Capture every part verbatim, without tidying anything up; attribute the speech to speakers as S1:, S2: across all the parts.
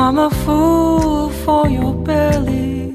S1: I'm a fool for your belly.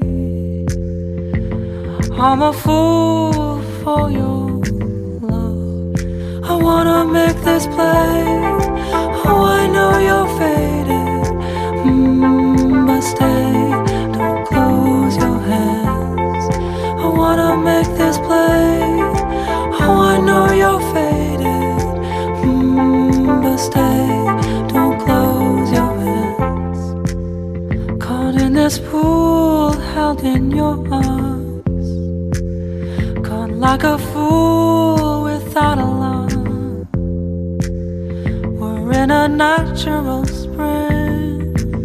S1: I'm a fool for your love. I wanna make this play. Oh, I know you're faded, mm, but stay, don't close your hands. I wanna make this play. Oh, I know you're faded, mm, but stay, don't close your hands. Caught in this pool, held in your arms, caught like a fool without a line. We're in a natural spring,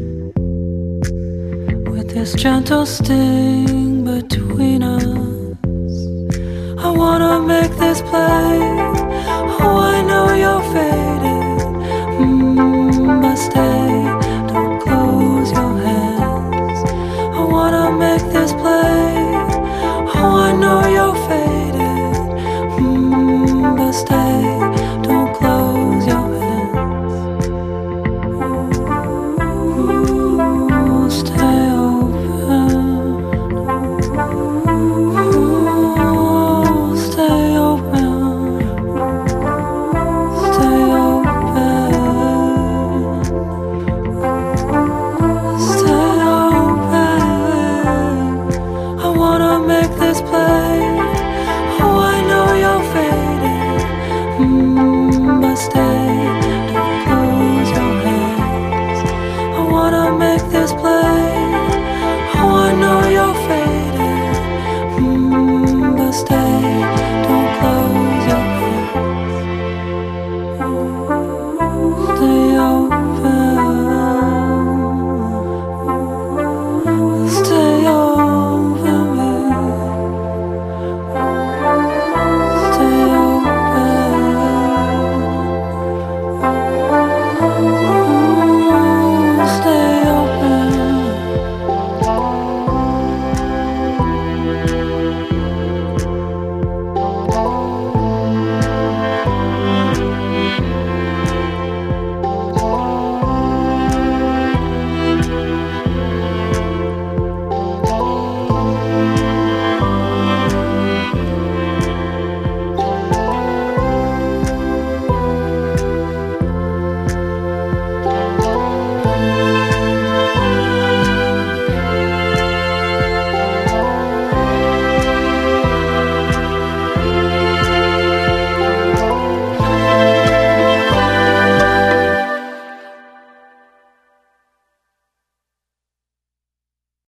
S1: with this gentle sting between us. I wanna make this play. Oh, I know you're faded, mm, but stay, don't close your hands. I wanna make this play. Oh, I know you're faded, mm, but stay, don't close your hands. Ooh, stay open. Ooh, stay open. Stay open. Stay open. I wanna make this play. Oh, I know you're faded, mm, but stay, don't close your hands. I wanna make this play. Oh, I know you're faded, mm, but stay, don't close your hands. Ooh.